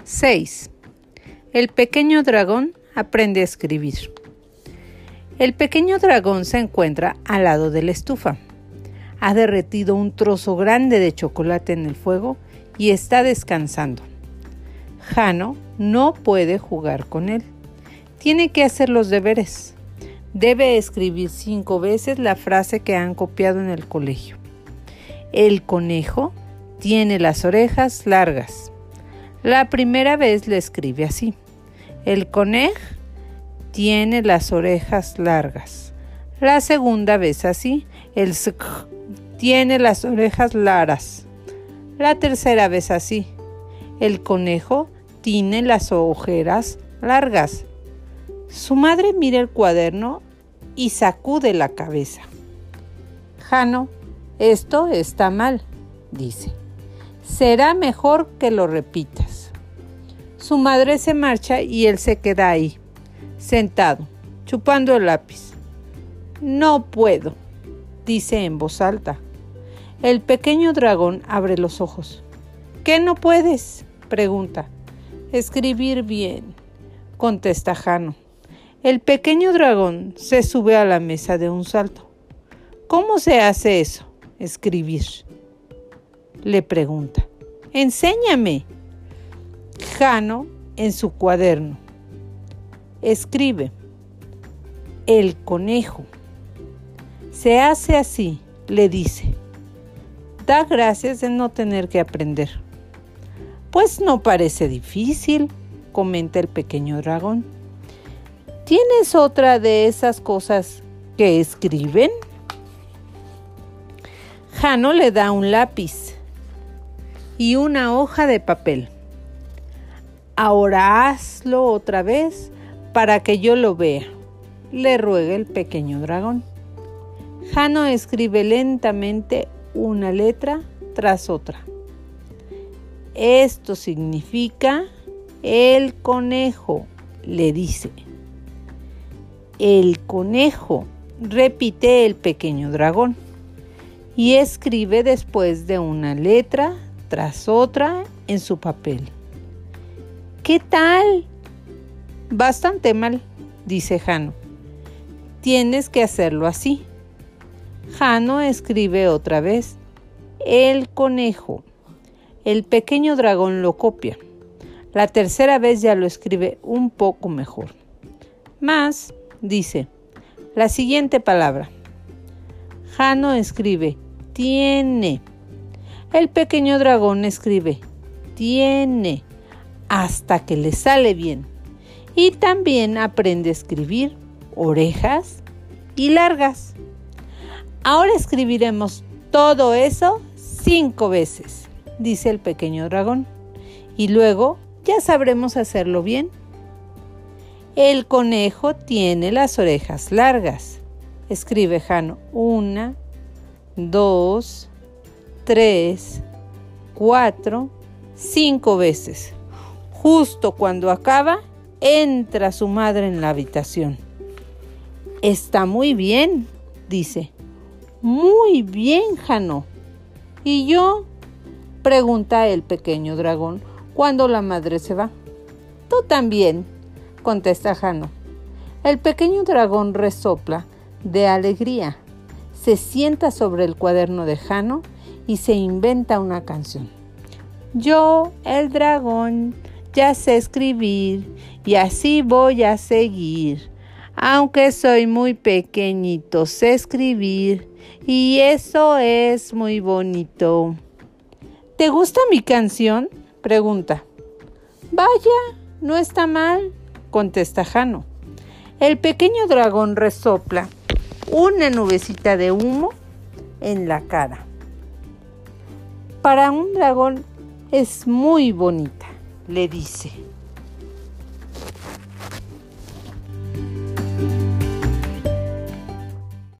6. El pequeño dragón aprende a escribir. El pequeño dragón se encuentra al lado de la estufa. Ha derretido un trozo grande de chocolate en el fuego y está descansando. Jano no puede jugar con él. Tiene que hacer los deberes. Debe escribir 5 veces la frase que han copiado en el colegio. El conejo tiene las orejas largas. La primera vez le escribe así. El conejo tiene las orejas largas. La segunda vez así. El tiene las orejas largas. La tercera vez así. El conejo tiene las ojeras largas. Su madre mira el cuaderno y sacude la cabeza. Jano, esto está mal, dice. Será mejor que lo repitas. Su madre se marcha y él se queda ahí, sentado, chupando el lápiz. No puedo, dice en voz alta. El pequeño dragón abre los ojos. ¿Qué no puedes?, pregunta. Escribir bien, contesta Jano. El pequeño dragón se sube a la mesa de un salto. ¿Cómo se hace eso? Escribir. Le pregunta. Enséñame. Jano en su cuaderno. Escribe. El conejo. Se hace así, le dice. Da gracias de no tener que aprender. Pues no parece difícil, comenta el pequeño dragón. ¿Tienes otra de esas cosas que escriben? Jano le da un lápiz y una hoja de papel. Ahora hazlo otra vez para que yo lo vea, le ruega el pequeño dragón. Jano escribe lentamente una letra tras otra. Esto significa el conejo, le dice. El conejo, repite el pequeño dragón. Y escribe después de una letra tras otra en su papel. ¿Qué tal? Bastante mal, dice Jano. Tienes que hacerlo así. Jano escribe otra vez. El conejo. El pequeño dragón lo copia. La tercera vez ya lo escribe un poco mejor. Más, dice, la siguiente palabra. Jano escribe, tiene. El pequeño dragón escribe, tiene, hasta que le sale bien. Y también aprende a escribir orejas y largas. Ahora escribiremos todo eso 5 veces, dice el pequeño dragón. Y luego ya sabremos hacerlo bien. El conejo tiene las orejas largas. Escribe Jano 1, 2, 3, 4, 5 veces. Justo cuando acaba, entra su madre en la habitación. Está muy bien, dice. Muy bien, Jano. ¿Y yo? Pregunta el pequeño dragón cuando la madre se va. Tú también, contesta Jano. El pequeño dragón resopla de alegría. Se sienta sobre el cuaderno de Jano y se inventa una canción. Yo, el dragón, ya sé escribir y así voy a seguir. Aunque soy muy pequeñito, sé escribir y eso es muy bonito. ¿Te gusta mi canción?, pregunta. Vaya, no está mal, contesta Jano. El pequeño dragón resopla una nubecita de humo en la cara. Para un dragón es muy bonita, le dice.